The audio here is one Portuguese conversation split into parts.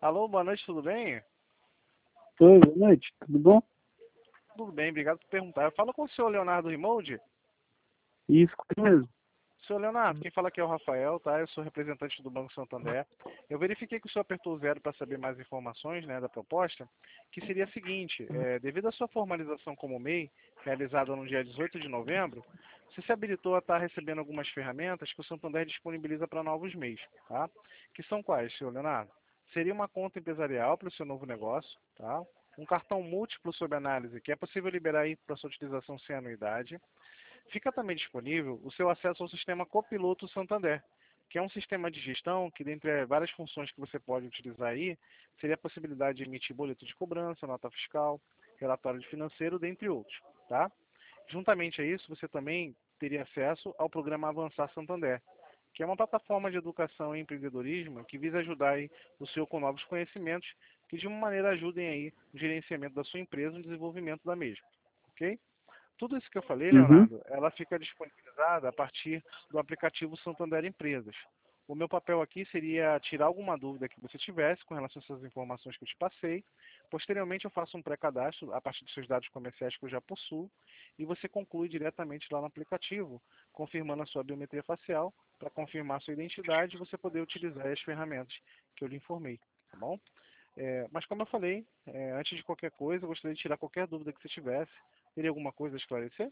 Alô, boa noite, tudo bem? Oi, boa noite, tudo bom? Tudo bem, obrigado por perguntar. Eu falo com o senhor Leonardo Rimoldi. Isso mesmo. Senhor Leonardo, quem fala aqui é o Rafael, tá? Eu sou representante do Banco Santander. Eu verifiquei que o senhor apertou o zero para saber mais informações, né, da proposta, que seria a seguinte: devido à sua formalização como MEI, realizada no dia 18 de novembro, você se habilitou a estar recebendo algumas ferramentas que o Santander disponibiliza para novos MEIs, tá? Que são quais, senhor Leonardo? Seria uma conta empresarial para o seu novo negócio, tá? Um cartão múltiplo sob análise, que é possível liberar aí para sua utilização sem anuidade. Fica também disponível o seu acesso ao sistema Copiloto Santander, que é um sistema de gestão que, dentre várias funções que você pode utilizar aí, seria a possibilidade de emitir boleto de cobrança, nota fiscal, relatório de financeiro, dentre outros, tá? Juntamente a isso, você também teria acesso ao programa Avançar Santander, que é uma plataforma de educação e empreendedorismo que visa ajudar aí o senhor com novos conhecimentos que de uma maneira ajudem aí no gerenciamento da sua empresa e no desenvolvimento da mesma, ok? Tudo isso que eu falei, Uhum. Leonardo, ela fica disponibilizada a partir do aplicativo Santander Empresas. O meu papel aqui seria tirar alguma dúvida que você tivesse com relação a essas informações que eu te passei. Posteriormente, eu faço um pré-cadastro a partir dos seus dados comerciais que eu já possuo e você conclui diretamente lá no aplicativo, confirmando a sua biometria facial para confirmar a sua identidade e você poder utilizar as ferramentas que eu lhe informei, tá bom? Mas como eu falei, antes de qualquer coisa, eu gostaria de tirar qualquer dúvida que você tivesse. Teria alguma coisa a esclarecer?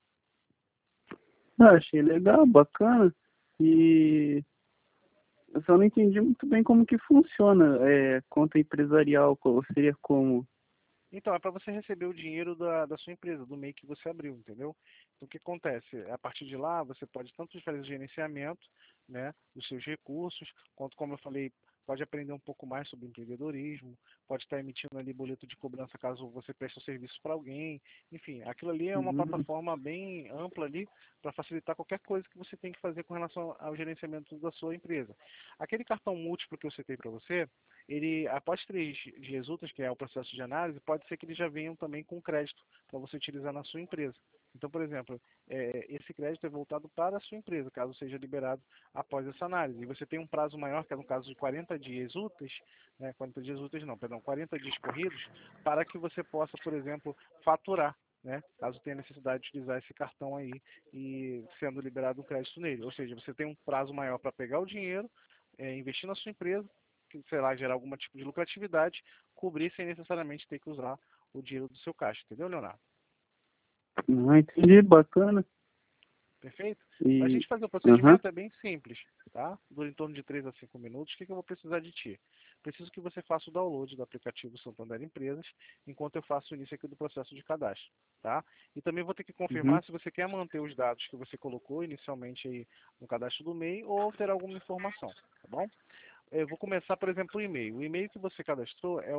Achei legal, bacana. E eu só não entendi muito bem como que funciona. Conta empresarial, seria como? Então, é para você receber o dinheiro da sua empresa, do MEI que você abriu, entendeu? Então, o que acontece? A partir de lá, você pode tanto fazer o gerenciamento, né, dos seus recursos, quanto, como eu falei, pode aprender um pouco mais sobre empreendedorismo, pode estar emitindo ali boleto de cobrança caso você preste o serviço para alguém. Enfim, aquilo ali é uma Uhum. plataforma bem ampla ali para facilitar qualquer coisa que você tem que fazer com relação ao gerenciamento da sua empresa. Aquele cartão múltiplo que eu citei para você, ele, após 3 dias úteis, que é o processo de análise, pode ser que eles já venham também com crédito para você utilizar na sua empresa. Então, por exemplo, esse crédito é voltado para a sua empresa, caso seja liberado após essa análise. E você tem um prazo maior, que é no caso de 40 dias úteis, né, 40 dias úteis não, perdão, 40 dias corridos, para que você possa, por exemplo, faturar, né, caso tenha necessidade de utilizar esse cartão aí e sendo liberado um crédito nele. Ou seja, você tem um prazo maior para pegar o dinheiro, investir na sua empresa, que, sei lá, gerar algum tipo de lucratividade, cobrir sem necessariamente ter que usar o dinheiro do seu caixa, entendeu, Leonardo? Não entendi, bacana. Perfeito? Para a E, gente fazer o aham, procedimento é bem simples, tá? Dura em torno de 3 a 5 minutos. O que eu vou precisar de ti? Preciso que você faça o download do aplicativo Santander Empresas, enquanto eu faço o início aqui do processo de cadastro, tá? E também vou ter que uhum, confirmar se você quer manter os dados que você colocou inicialmente aí no cadastro do MEI ou alterar alguma informação, tá bom? Eu vou começar, por exemplo, o e-mail. O e-mail que você cadastrou é o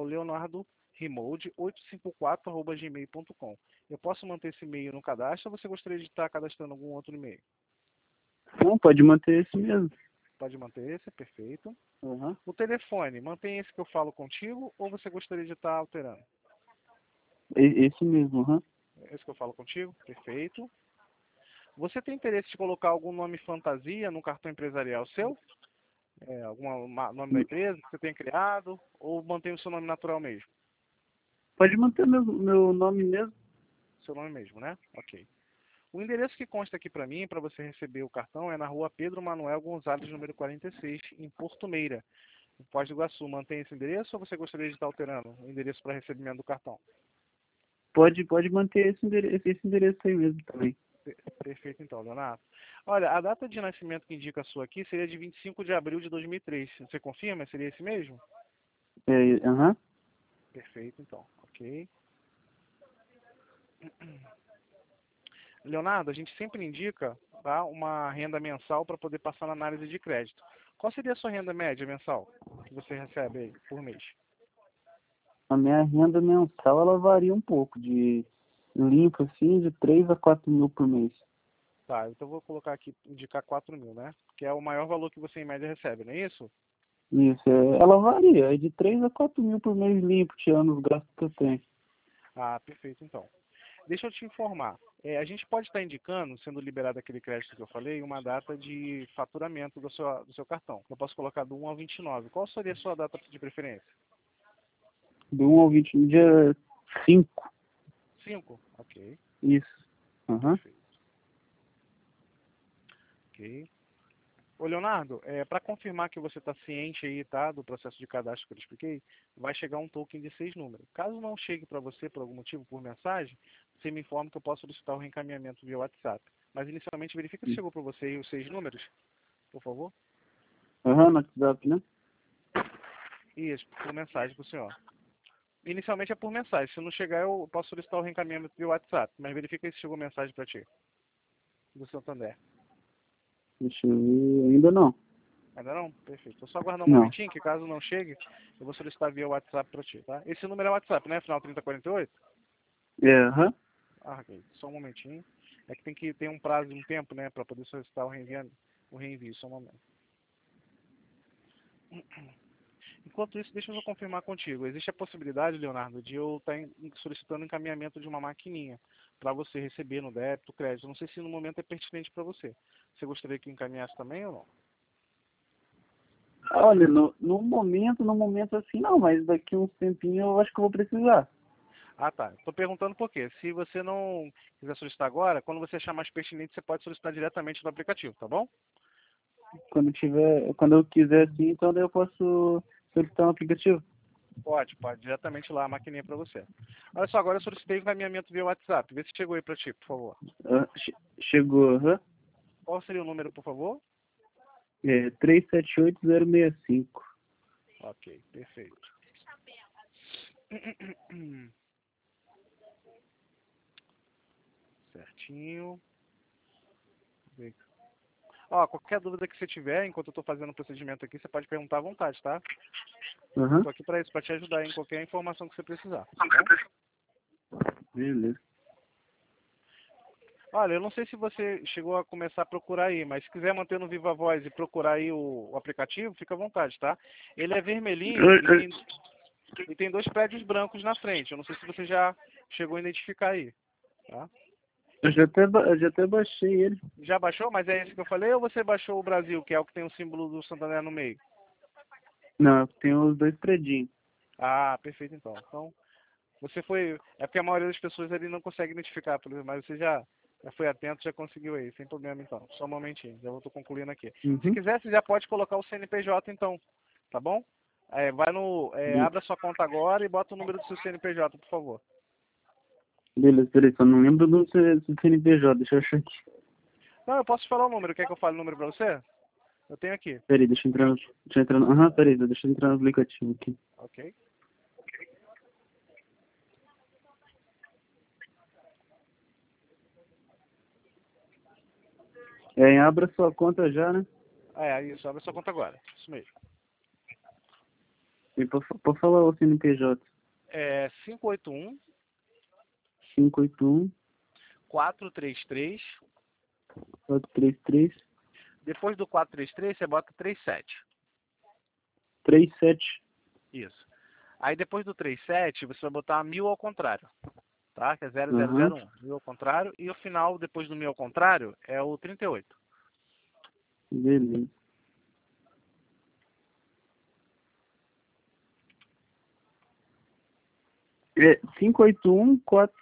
leonardorimolde854@gmail.com. Eu posso manter esse e-mail no cadastro ou você gostaria de estar cadastrando algum outro e-mail? não, pode manter esse mesmo. Pode manter esse, perfeito. Aham. O telefone, mantém esse que eu falo contigo ou você gostaria de estar alterando? Esse mesmo, aham. Esse que eu falo contigo? Perfeito. Você tem interesse de colocar algum nome fantasia no cartão empresarial seu? Algum nome da empresa que você tenha criado? Ou mantém o seu nome natural mesmo? Pode manter meu nome mesmo. Seu nome mesmo, né? Ok. O endereço que consta aqui para mim, para você receber o cartão, é na rua Pedro Manuel Gonzalez, número 46, em Porto Meira, em Foz do Iguaçu. Mantém esse endereço ou você gostaria de estar alterando o endereço para recebimento do cartão? Pode manter esse endereço aí mesmo também. Perfeito, então, Leonardo. Olha, a data de nascimento que indica a sua aqui seria de 25 de abril de 2003. Você confirma? Seria esse mesmo? Aham. Perfeito, então. Ok. Leonardo, a gente sempre indica, tá, uma renda mensal para poder passar na análise de crédito. Qual seria a sua renda média mensal que você recebe aí por mês? A minha renda mensal, ela varia um pouco, de limpo, assim, de 3 a 4 mil por mês. Tá, então eu vou colocar aqui, indicar 4.000, né? Que é o maior valor que você em média recebe, não é isso? Isso, ela varia, é de 3 a 4 mil por mês limpo, tirando os gastos que eu tenho. Ah, perfeito, então. Deixa eu te informar. A gente pode estar indicando, sendo liberado aquele crédito que eu falei, uma data de faturamento do seu cartão. Eu posso colocar do 1 ao 29. Qual seria a sua data de preferência? Do 1 ao 20, no dia 5. 5? Ok. Isso. Aham. Perfeito. Ok. Ô, Leonardo, para confirmar que você está ciente aí, tá, do processo de cadastro que eu expliquei, vai chegar um token de 6 números. Caso não chegue para você por algum motivo, por mensagem, você me informa que eu posso solicitar o reencaminhamento via WhatsApp. Mas inicialmente verifica se chegou para você aí os 6 números, por favor. Aham, no WhatsApp, né? Isso, por mensagem para o senhor. Inicialmente é por mensagem. Se não chegar, eu posso solicitar o reencaminhamento via WhatsApp. Mas verifica se chegou mensagem para ti, do Santander. Deixa eu ver. Ainda não. Ainda não? Perfeito. Eu só aguardar um Não. momentinho, que caso não chegue, eu vou solicitar via WhatsApp para ti, tá? Esse número é WhatsApp, né? Final 3048? Aham. Ah, ok. Só um momentinho. É que tem que ter um prazo, um tempo, né? Para poder solicitar o reenvio. Só um momento. Enquanto isso, deixa eu só confirmar contigo. Existe a possibilidade, Leonardo, de eu estar solicitando encaminhamento de uma maquininha para você receber no débito, crédito. Não sei se no momento é pertinente para você. Você gostaria que eu encaminhasse também ou não? Olha, no momento assim não, mas daqui uns tempinhos eu acho que eu vou precisar. Ah, tá. Estou perguntando por quê. Se você não quiser solicitar agora, quando você achar mais pertinente, você pode solicitar diretamente no aplicativo, tá bom? Quando eu quiser assim, então daí eu posso solicitar um aplicativo. Pode, diretamente lá a maquininha para você. Olha só, agora eu solicitei o encaminhamento via WhatsApp. Vê se chegou aí para ti, por favor. Chegou, aham. Qual seria o número, por favor? 378065. Ok, perfeito. Certinho. Ó, qualquer dúvida que você tiver, enquanto eu estou fazendo o procedimento aqui, você pode perguntar à vontade, tá? Aham. Estou aqui para isso, para te ajudar em qualquer informação que você precisar, tá bom? Beleza. Olha, eu não sei se você chegou a começar a procurar aí, mas se quiser manter no Viva Voz e procurar aí o aplicativo, fica à vontade, tá? Ele é vermelhinho e tem 2 prédios brancos na frente. Eu não sei se você já chegou a identificar aí, tá? Eu já até baixei ele. Já baixou? Mas é esse que eu falei ou você baixou o Brasil, que é o que tem o símbolo do Santander no meio? Não, tem os dois predinhos. Ah, perfeito então. Então, você foi... É porque a maioria das pessoas ali não consegue identificar, mas você já foi atento, já conseguiu aí, sem problema então. Só um momentinho, já estou concluindo aqui. Se Uhum. quiser, você já pode colocar o CNPJ então, tá bom? Abra sua conta agora e bota o número do seu CNPJ, por favor. Beleza, beleza. Só não lembro do CNPJ, deixa eu achar aqui. Não, eu posso te falar o número. Quer que eu fale o número pra você? Eu tenho aqui. Peraí, deixa eu entrar no... Deixa eu entrar no... Aham, peraí, deixa eu entrar no aplicativo aqui. Ok? Abra sua conta já, né? Isso. Abre sua conta agora. Isso mesmo. E por falar o CNPJ. É 581 581 433. 433 Depois do 433, você bota 37. 37. Isso. Aí depois do 37, você vai botar 1000 ao contrário. Tá? Que é Aham. 0001. 1000 ao contrário. E o final, depois do 1000 ao contrário, é o 38. Beleza. É 581 4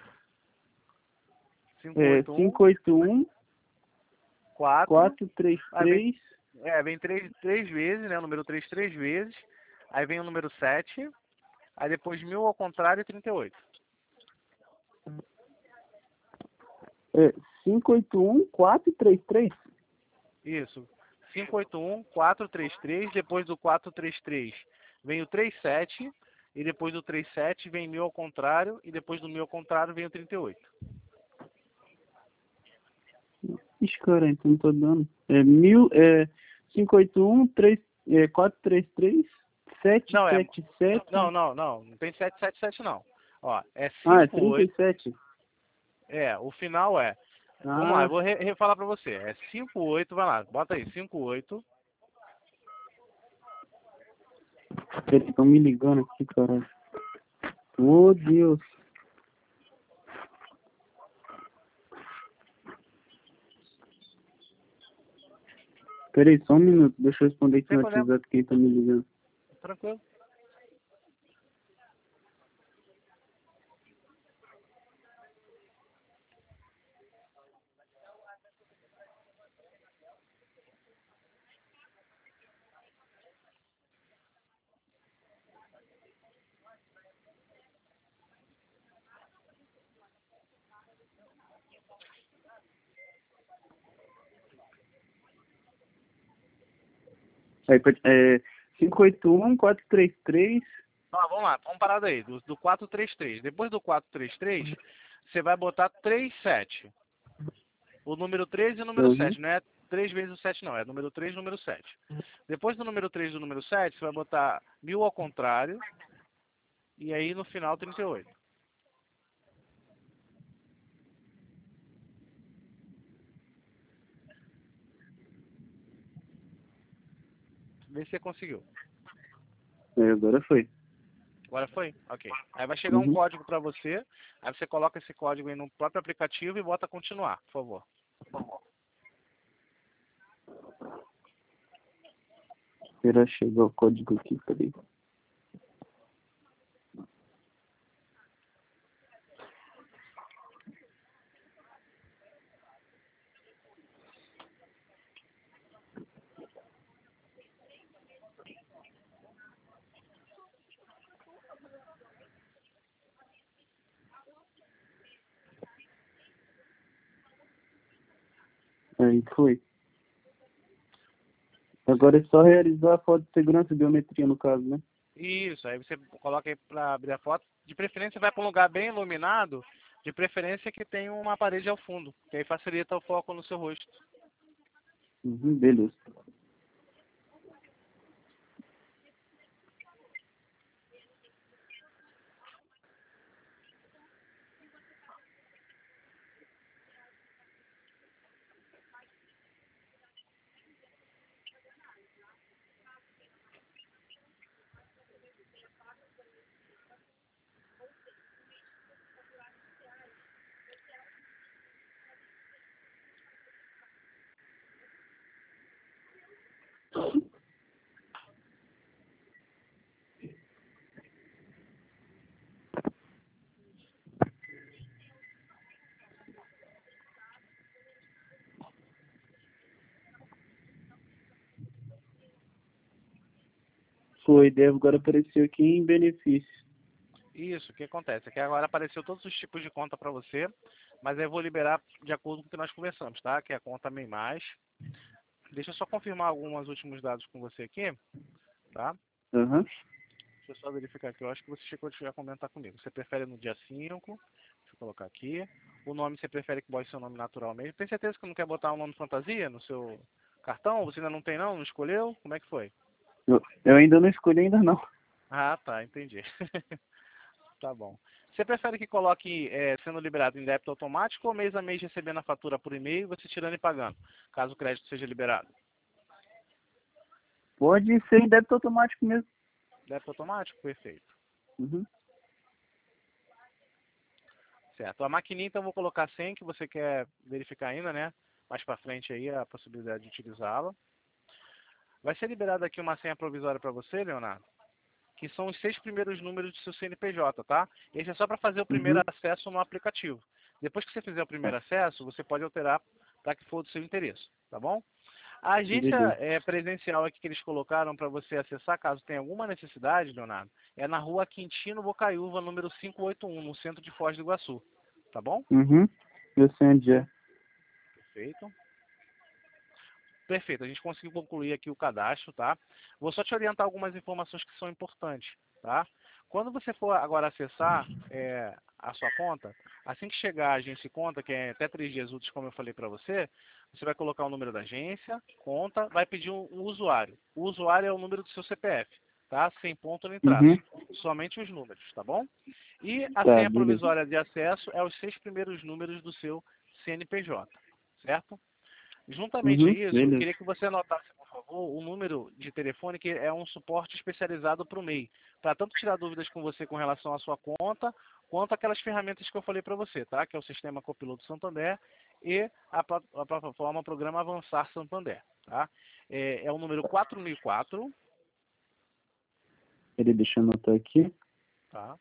581 581 4. 433 Vem três vezes, né? O número 3 vezes. Aí vem o número 7. Aí depois 1000 ao contrário, 38. 581 433. Isso. 581 433. Depois do 433 vem o 37. E depois do 37 vem 1000 ao contrário. E depois do 1000 ao contrário vem o 38. Ixi, cara, então não tô dando. 581 433 Não, 777. não, não, não. Não tem 777 não. Ó, é Ah, é 58. 37. O final é. Vamos lá, eu Ah, vou refalar pra você. É 58, vai lá, bota aí, 58. eles estão me ligando aqui, cara. Ô, Deus. Peraí, só um minuto. Deixa eu responder aqui Sem no problema. WhatsApp quem tá me ligando. Tranquilo. Aí, 581-433. Ó, vamos lá, vamos parar daí, do 433. Depois do 433, você vai botar 37. O número 3 e o número Uhum. 7. Não é 3 vezes o 7, não. É número 3 e número 7. Depois do número 3 e do número 7, você vai botar 1000 ao contrário. E aí no final 38. Vê se você conseguiu. Agora foi. Agora foi? Ok. Aí vai chegar um Uhum. código para você. Aí você coloca esse código aí no próprio aplicativo e bota continuar, por favor. Espera chegar o código aqui, peraí. Aí foi. Agora é só realizar a foto de segurança e biometria, no caso, né? Isso, aí você coloca aí para abrir a foto. De preferência vai para um lugar bem iluminado. De preferência que tenha uma parede ao fundo. Que aí facilita o foco no seu rosto. Uhum, beleza. Foi, deve agora apareceu aqui em benefício. Isso, o que acontece? É que agora apareceu todos os tipos de conta para você, mas aí eu vou liberar de acordo com o que nós conversamos, tá? Que é a conta MEI+. Deixa eu só confirmar alguns últimos dados com você aqui, tá? Aham. Deixa eu só verificar aqui, eu acho que você chegou a comentar comigo. Você prefere no dia 5? Deixa eu colocar aqui. O nome você prefere que bote seu nome natural mesmo? Tem certeza que não quer botar um nome fantasia no seu cartão? Você ainda não tem não? Não escolheu? Como é que foi? Eu ainda não escolhi ainda não. Ah, tá, entendi. Tá bom. Você prefere que coloque sendo liberado em débito automático ou mês a mês recebendo a fatura por e-mail e você tirando e pagando, caso o crédito seja liberado? Pode ser em débito automático mesmo. Débito automático? Perfeito. Uhum. Certo. A maquininha então eu vou colocar 100, que você quer verificar ainda, né? Mais para frente aí a possibilidade de utilizá-la. Vai ser liberada aqui uma senha provisória para você, Leonardo, que são os 6 primeiros números do seu CNPJ, tá? Esse é só para fazer o primeiro Uhum. acesso no aplicativo. Depois que você fizer o primeiro Tá. acesso, você pode alterar para que for do seu interesse, tá bom? A agência Beleza. presencial aqui que eles colocaram para você acessar, caso tenha alguma necessidade, Leonardo, é na rua Quintino Bocaiúva, número 581, no centro de Foz do Iguaçu. Tá bom? Uhum. Eu sei onde é. Perfeito. Perfeito, a gente conseguiu concluir aqui o cadastro, tá? Vou só te orientar algumas informações que são importantes, tá? Quando você for agora acessar a sua conta, assim que chegar a agência e conta, que é até 3 dias úteis, como eu falei para você, você vai colocar o número da agência, conta, vai pedir um usuário. O usuário é o número do seu CPF, tá? Sem ponto nem traço. Uhum. Somente os números, tá bom? E a Tá, senha beleza. provisória de acesso é os 6 primeiros números do seu CNPJ, certo? Juntamente a Uhum. isso, eu Beleza. queria que você anotasse, por favor, o número de telefone que é um suporte especializado para o MEI, para tanto tirar dúvidas com você com relação à sua conta, quanto aquelas ferramentas que eu falei para você, tá? Que é o Sistema Copiloto Santander e a plataforma Programa Avançar Santander, tá? É o número 4004, Peraí, deixa eu anotar aqui. tá?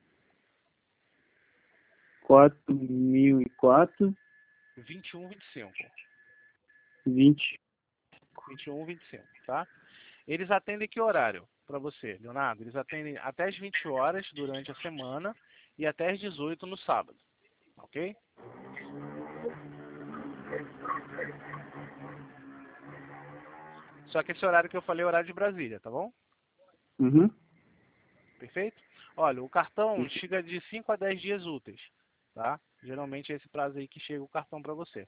4004 2125. 20. 2125, tá? Eles atendem que horário para você, Leonardo? Eles atendem até as 20 horas durante a semana e até as 18 no sábado, ok? Só que esse horário que eu falei é o horário de Brasília, tá bom? Uhum. Perfeito? Olha, o cartão chega de 5 a 10 dias úteis, tá? Geralmente é esse prazo aí que chega o cartão para você.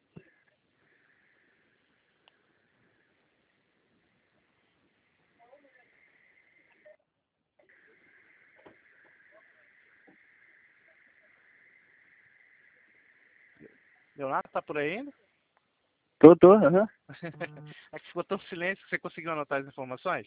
Leonardo, tá por aí ainda? Tô, aham. É que ficou tão silêncio que você conseguiu anotar as informações?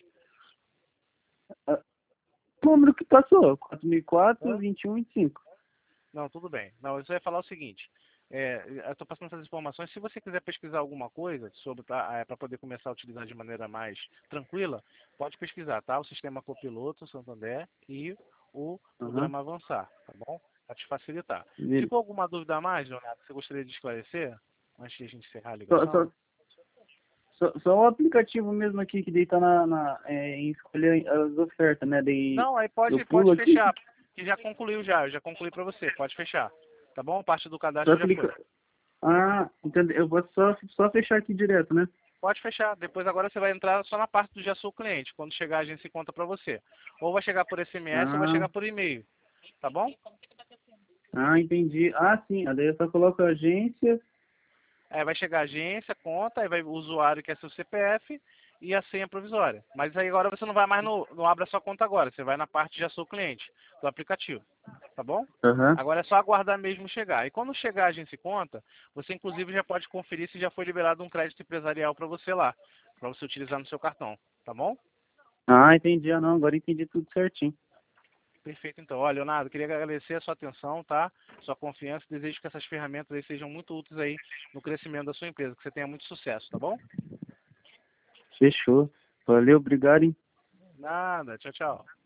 O número que passou, 4004, Hã? 21, 25. Não, tudo bem. Não, eu só ia falar o seguinte. Eu estou passando essas informações. Se você quiser pesquisar alguma coisa sobre para poder começar a utilizar de maneira mais tranquila, pode pesquisar, tá? O sistema Copiloto Santander e o Aham. programa Avançar, tá bom? Para te facilitar. Beleza. Ficou alguma dúvida a mais, Leonardo, que você gostaria de esclarecer antes de a gente encerrar a Só, ligação? só, só o aplicativo mesmo aqui que daí tá em escolher as ofertas, né? Daí Não, aí eu pode pulo aqui, fechar, que já concluiu já. Eu já concluí para você. Pode fechar, tá bom? Parte do só cadastro já foi. clica. Ah, entendeu? Eu vou só fechar aqui direto, né? Pode fechar. Depois agora você vai entrar só na parte do Já Sou Cliente, quando chegar a agência e conta para você. Ou vai chegar por SMS ou vai Ah, chegar por e-mail. Tá bom? entendi. Ah, sim. Daí eu só coloco a agência. Aí vai chegar a agência, conta, aí vai o usuário que é seu CPF e a senha provisória. Mas aí agora você não vai mais no Abra Sua Conta agora. Você vai na parte Já Sou Cliente do aplicativo. Tá bom? Aham. Agora é só aguardar mesmo chegar. E quando chegar a agência e conta, você inclusive já pode conferir se já foi liberado um crédito empresarial para você lá, para você utilizar no seu cartão. Tá bom? Entendi. Não, agora entendi tudo certinho. Perfeito, então. Olha, Leonardo, queria agradecer a sua atenção, tá? Sua confiança. Desejo que essas ferramentas aí sejam muito úteis aí no crescimento da sua empresa, que você tenha muito sucesso, tá bom? Fechou. Valeu, obrigado, hein? Nada. Tchau, tchau.